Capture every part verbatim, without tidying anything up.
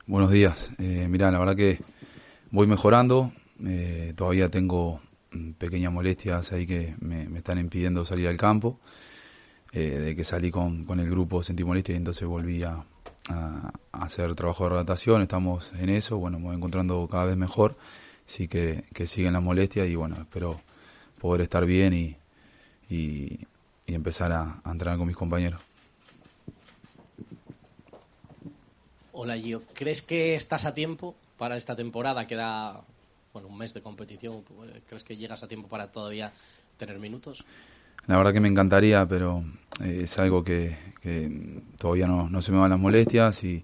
Buenos días. Eh, mirá, la verdad que voy mejorando. Eh, todavía tengo mm, pequeñas molestias ahí que me, me están impidiendo salir al campo. Eh, de que salí con, con el grupo sentí molestias y entonces volví a, a- a hacer trabajo de redactación. Estamos en eso. Bueno, me voy encontrando cada vez mejor. Sí que, que siguen las molestias y bueno, espero poder estar bien y, y, y empezar a, a entrenar con mis compañeros. Hola Gio, ¿crees que estás a tiempo para esta temporada? Queda bueno, un mes de competición. ¿Crees que llegas a tiempo para todavía tener minutos? La verdad que me encantaría, pero eh, es algo que, que todavía no, no se me van las molestias y,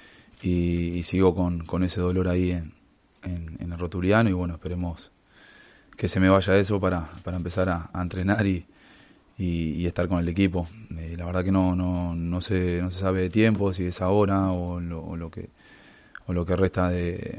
y, y sigo con, con ese dolor ahí en, en, en el rotuliano y bueno, esperemos que se me vaya eso para, para empezar a, a entrenar y, y, y estar con el equipo. Eh, la verdad que no, no, no, se, no se sabe de tiempo, si es ahora o lo, o lo, que, o lo que resta de,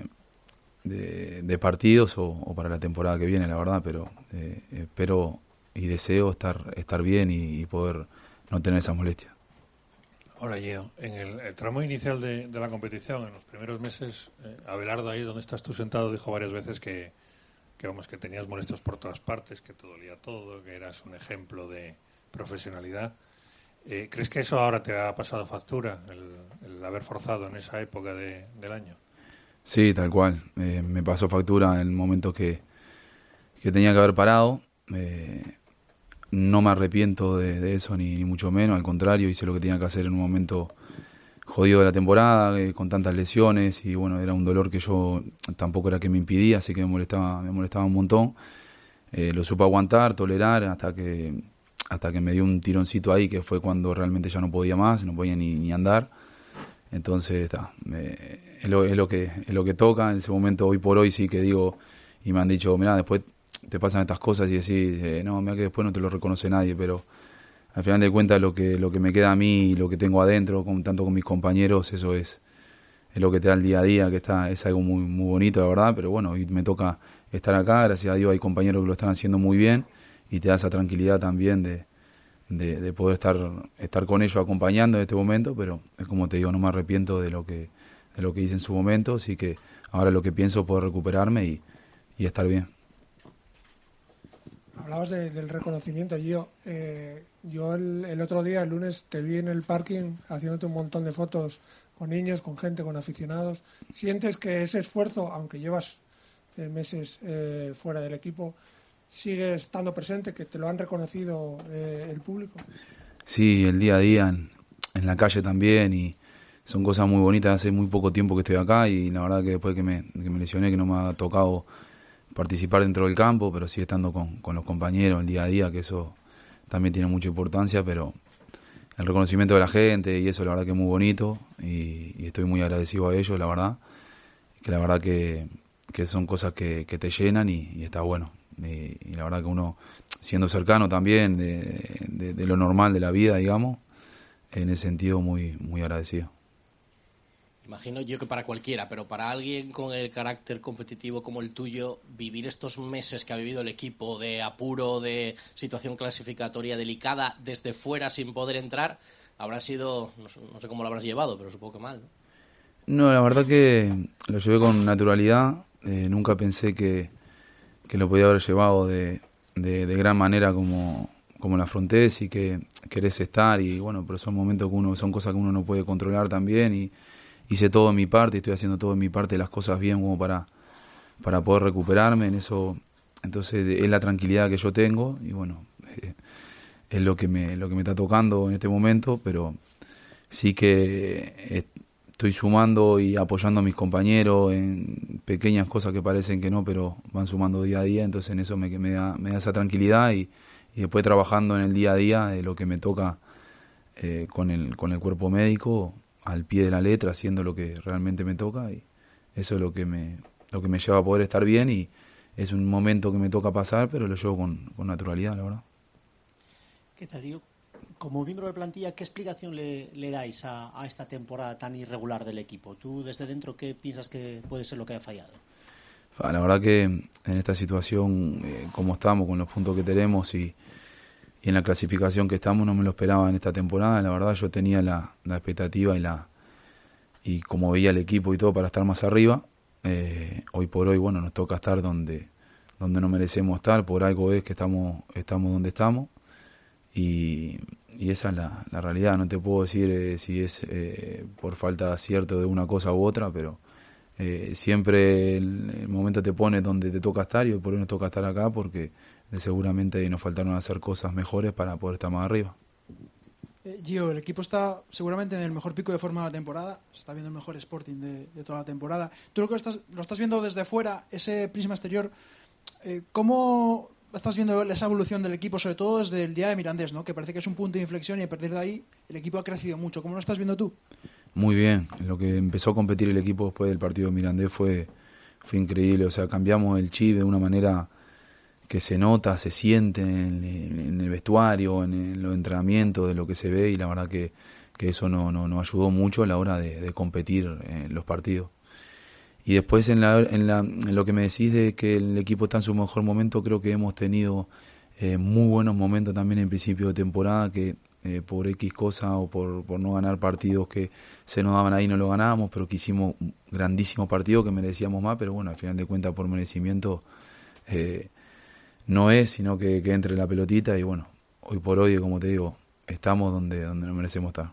de, de partidos o, o para la temporada que viene, la verdad, pero eh, espero y deseo estar, estar bien y, y poder no tener esas molestias. Hola, Gio. En el, el tramo inicial de, de la competición, en los primeros meses, eh, Abelardo, ahí donde estás tú sentado, dijo varias veces que, que, vamos, que tenías molestias por todas partes, que te dolía todo, que eras un ejemplo de profesionalidad. Eh, ¿Crees que eso ahora te ha pasado factura, el, el haber forzado en esa época de, del año? Sí, tal cual. Eh, me pasó factura en momentos que, que tenía que haber parado. Eh, no me arrepiento de, de eso, ni, ni mucho menos. Al contrario, hice lo que tenía que hacer en un momento jodido de la temporada, eh, con tantas lesiones. Y bueno, era un dolor que yo tampoco era que me impidía, así que me molestaba, me molestaba un montón. Eh, lo supe aguantar, tolerar, hasta que, hasta que me dio un tironcito ahí, que fue cuando realmente ya no podía más, no podía ni, ni andar. Entonces, está, eh, es, lo, es, lo que, es lo que toca. En ese momento, hoy por hoy, sí que digo, y me han dicho, mirá, después te pasan estas cosas y decís, eh, no, mira que después no te lo reconoce nadie, pero al final de cuentas lo que, lo que me queda a mí y lo que tengo adentro, con, tanto con mis compañeros, eso es, es lo que te da el día a día, que está, es algo muy, muy bonito, la verdad, pero bueno, hoy me toca estar acá, gracias a Dios hay compañeros que lo están haciendo muy bien y te da esa tranquilidad también de, de, de poder estar, estar con ellos acompañando en este momento, pero es como te digo, no me arrepiento de lo que, de lo que hice en su momento, así que ahora lo que pienso es poder recuperarme y, y estar bien. Hablabas de, del reconocimiento, yo, eh, yo el, el otro día, el lunes, te vi en el parking haciéndote un montón de fotos con niños, con gente, con aficionados. ¿Sientes que ese esfuerzo, aunque llevas eh, meses eh, fuera del equipo, sigue estando presente, que te lo han reconocido eh, el público? Sí, el día a día en, en la calle también y son cosas muy bonitas. Hace muy poco tiempo que estoy acá y la verdad que después que me, que me lesioné, que no me ha tocado participar dentro del campo, pero sí estando con, con los compañeros el día a día, que eso también tiene mucha importancia, pero el reconocimiento de la gente y eso la verdad que es muy bonito y, y estoy muy agradecido a ellos, la verdad, que la verdad que, que son cosas que, que te llenan y, y está bueno. Y, y la verdad que uno, siendo cercano también de, de, de lo normal de la vida, digamos, en ese sentido muy, muy agradecido. Imagino yo que para cualquiera, pero para alguien con el carácter competitivo como el tuyo, vivir estos meses que ha vivido el equipo de apuro, de situación clasificatoria delicada, desde fuera sin poder entrar, habrá sido, no sé, no sé cómo lo habrás llevado, pero supongo que mal, ¿no? No, la verdad que lo llevé con naturalidad, eh, nunca pensé que, que lo podía haber llevado de, de, de gran manera como, como lo afronté, sí que querés estar y bueno, pero son momentos que uno, son cosas que uno no puede controlar también y hice todo en mi parte, estoy haciendo todo en mi parte, las cosas bien como para, para poder recuperarme en eso. Entonces es la tranquilidad que yo tengo y bueno, eh, es lo que me lo que me está tocando en este momento, pero sí que eh, estoy sumando y apoyando a mis compañeros en pequeñas cosas que parecen que no, pero van sumando día a día, entonces en eso me, me, da, me da esa tranquilidad y, y después trabajando en el día a día de lo que me toca eh, con, el, con el cuerpo médico, al pie de la letra, haciendo lo que realmente me toca y eso es lo que me, lo que me lleva a poder estar bien y es un momento que me toca pasar, pero lo llevo con, con naturalidad, la verdad. ¿Qué tal, Gio? Como miembro de plantilla, ¿qué explicación le, le dais a, a esta temporada tan irregular del equipo? ¿Tú desde dentro qué piensas que puede ser lo que ha fallado? La verdad que en esta situación, eh, como estamos, con los puntos que tenemos y, y en la clasificación que estamos, no me lo esperaba en esta temporada. La verdad yo tenía la, la expectativa y la y como veía el equipo y todo para estar más arriba. Eh, hoy por hoy, bueno, nos toca estar donde, donde no merecemos estar, por algo es que estamos, estamos donde estamos, y, y esa es la, la realidad. No te puedo decir eh, si es eh, por falta de acierto de una cosa u otra, pero eh, siempre el, el momento te pone donde te toca estar, y hoy por hoy nos toca estar acá porque eh, seguramente nos faltaron hacer cosas mejores para poder estar más arriba. Eh, Gio, el equipo está seguramente en el mejor pico de forma de la temporada, se está viendo el mejor Sporting de, de toda la temporada. Tú lo que estás, lo estás viendo desde fuera, ese prisma exterior, eh, ¿cómo estás viendo esa evolución del equipo, sobre todo desde el día de Mirandés, ¿no? Que parece que es un punto de inflexión y a partir de ahí el equipo ha crecido mucho? ¿Cómo lo estás viendo tú? Muy bien, lo que empezó a competir el equipo después del partido de Mirandés fue, fue increíble, o sea, cambiamos el chip de una manera que se nota, se siente en, en el vestuario, en, en los entrenamientos, de lo que se ve, y la verdad que, que eso nos no, no ayudó mucho a la hora de, de competir en los partidos. Y después en, la, en, la, en lo que me decís de que el equipo está en su mejor momento, creo que hemos tenido eh, muy buenos momentos también en principio de temporada, que eh, por X cosa o por, por no ganar partidos que se nos daban ahí no lo ganábamos, pero que hicimos grandísimos partidos que merecíamos más, pero bueno, al final de cuentas por merecimiento eh, no es, sino que, que entre la pelotita, y bueno, hoy por hoy, como te digo, estamos donde, donde nos merecemos estar.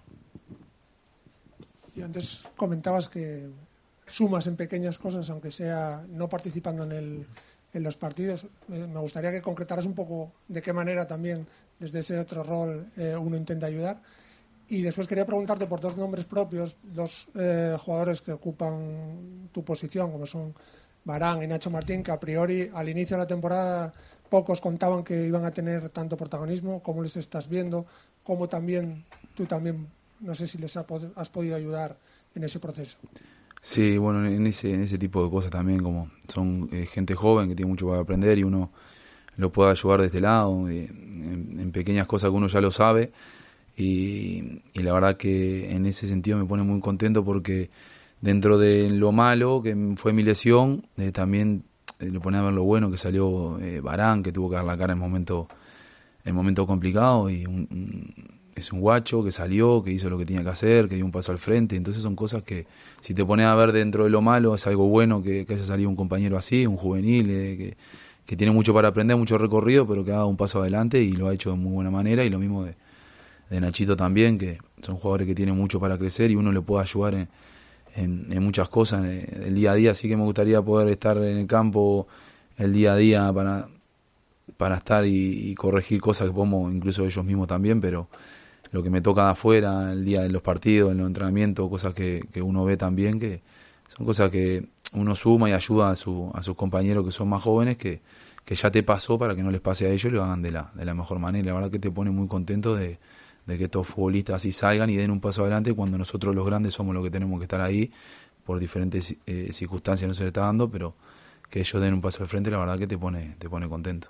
Y antes comentabas que sumas en pequeñas cosas, aunque sea no participando en, el, en los partidos. Eh, me gustaría que concretaras un poco de qué manera también, desde ese otro rol, eh, uno intenta ayudar. Y después quería preguntarte por dos nombres propios, dos eh, jugadores que ocupan tu posición, como son Varane y Nacho Martín, que a priori al inicio de la temporada pocos contaban que iban a tener tanto protagonismo. ¿Cómo les estás viendo? ¿Cómo también tú también, no sé si les ha, has podido ayudar en ese proceso? Sí, bueno, en ese, en ese tipo de cosas también, como son eh, gente joven que tiene mucho para aprender, y uno lo puede ayudar de este lado, eh, en, en pequeñas cosas que uno ya lo sabe, y, y la verdad que en ese sentido me pone muy contento porque dentro de lo malo que fue mi lesión, eh, también eh, le pone a ver lo bueno que salió eh, Varane, que tuvo que dar la cara en momento, en momento complicado, y un, un, es un guacho que salió, que hizo lo que tenía que hacer, que dio un paso al frente. Entonces son cosas que si te pones a ver dentro de lo malo es algo bueno que, que haya salido un compañero así, un juvenil, eh, que, que tiene mucho para aprender, mucho recorrido, pero que ha dado un paso adelante y lo ha hecho de muy buena manera. Y lo mismo de, de Nachito también, que son jugadores que tienen mucho para crecer y uno le puede ayudar en, en, en muchas cosas en el día a día. Así que me gustaría poder estar en el campo el día a día para, para estar y, y corregir cosas que podemos, incluso ellos mismos también, pero lo que me toca de afuera, el día de los partidos, en los entrenamientos, cosas que, que uno ve también, que son cosas que uno suma y ayuda a, su, a sus compañeros que son más jóvenes, que, que ya te pasó, para que no les pase a ellos y lo hagan de la, de la mejor manera. La verdad que te pone muy contento de, de que estos futbolistas así salgan y den un paso adelante, cuando nosotros los grandes somos los que tenemos que estar ahí, por diferentes eh, circunstancias no se le está dando, pero que ellos den un paso al frente, la verdad que te pone, te pone contento.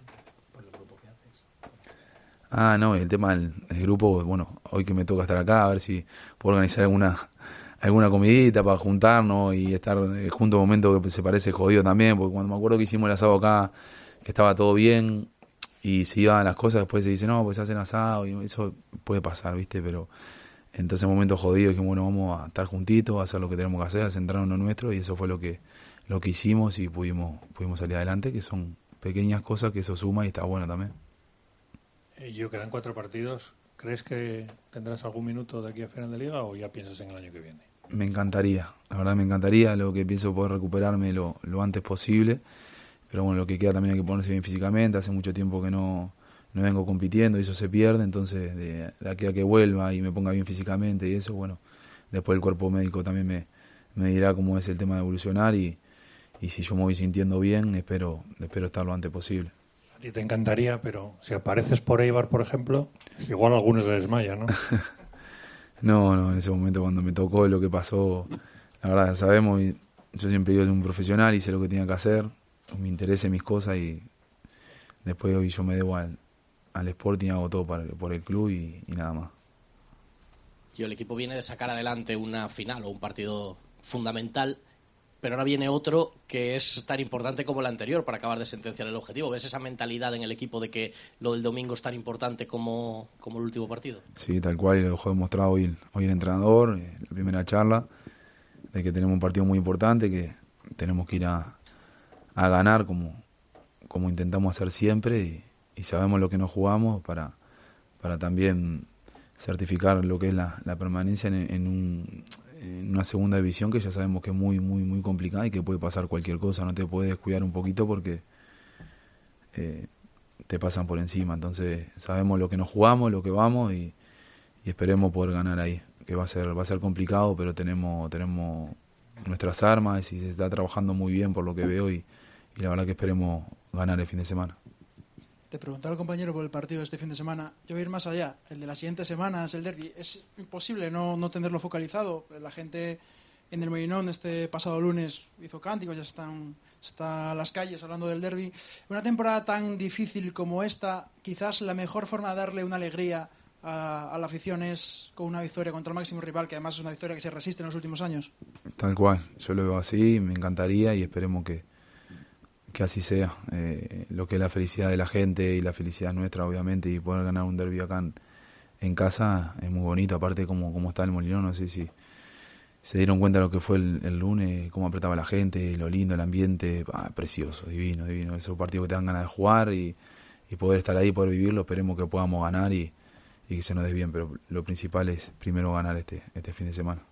Ah, no, el tema del, del grupo, bueno, hoy que me toca estar acá, a ver si puedo organizar alguna alguna comidita para juntarnos y estar eh, juntos en un momento que se parece jodido también, porque cuando me acuerdo que hicimos el asado acá, que estaba todo bien y se iban las cosas, después se dice, no, pues se hacen asado, y eso puede pasar, ¿viste? Pero entonces en un momento jodido dijimos, bueno, vamos a estar juntitos, a hacer lo que tenemos que hacer, a centrarnos en lo nuestro, y eso fue lo que lo que hicimos y pudimos pudimos salir adelante, que son pequeñas cosas que eso suma y está bueno también. Yo, quedan cuatro partidos. ¿Crees que tendrás algún minuto de aquí a final de liga o ya piensas en el año que viene? Me encantaría, la verdad me encantaría. Lo que pienso poder recuperarme lo, lo antes posible, pero bueno, lo que queda también hay que ponerse bien físicamente. Hace mucho tiempo que no, no vengo compitiendo y eso se pierde, entonces de, de aquí a que vuelva y me ponga bien físicamente y eso, bueno, después el cuerpo médico también me, me dirá cómo es el tema de evolucionar, y, y si yo me voy sintiendo bien, espero, espero estar lo antes posible. A ti te encantaría, pero si apareces por Eibar, por ejemplo, igual a algunos les desmaya, ¿no? No, no, en ese momento cuando me tocó lo que pasó, la verdad ya sabemos, y yo siempre digo, soy un profesional, hice lo que tenía que hacer, me interesé mis cosas, y después hoy yo me debo al, al Sporting, hago todo para, por el club y, y nada más. Y el equipo viene de sacar adelante una final o un partido fundamental, pero ahora viene otro que es tan importante como el anterior para acabar de sentenciar el objetivo. ¿Ves esa mentalidad en el equipo de que lo del domingo es tan importante como, como el último partido? Sí, tal cual, y lo dejó demostrado hoy el, hoy el entrenador, en la primera charla, de que tenemos un partido muy importante, que tenemos que ir a, a ganar como, como intentamos hacer siempre y, y sabemos lo que nos jugamos para, para también certificar lo que es la, la permanencia en, en, un, en una segunda división que ya sabemos que es muy, muy, muy complicada y que puede pasar cualquier cosa, no te puedes descuidar un poquito porque eh, te pasan por encima. Entonces sabemos lo que nos jugamos, lo que vamos y, y esperemos poder ganar ahí, que va a ser, va a ser complicado, pero tenemos, tenemos nuestras armas y se está trabajando muy bien por lo que veo y, y la verdad que esperemos ganar el fin de semana. Te preguntaba el compañero por el partido de este fin de semana. Yo voy a ir más allá. El de las siguientes semanas, el derbi. Es imposible no, no tenerlo focalizado. La gente en el Molinón este pasado lunes hizo cánticos, ya están está a las calles hablando del derbi. Una temporada tan difícil como esta, quizás la mejor forma de darle una alegría a, a la afición es con una victoria contra el máximo rival, que además es una victoria que se resiste en los últimos años. Tal cual. Yo lo veo así, me encantaría y esperemos que que así sea, eh, lo que es la felicidad de la gente y la felicidad nuestra obviamente, y poder ganar un derbi acá en, en casa es muy bonito, aparte como, como está el Molinón, no sé si se dieron cuenta de lo que fue el, el lunes, cómo apretaba la gente, lo lindo, el ambiente, ah, precioso, divino, divino, esos partidos que te dan ganas de jugar y, y poder estar ahí, poder vivirlo, esperemos que podamos ganar y, y que se nos dé bien, pero lo principal es primero ganar este, este fin de semana.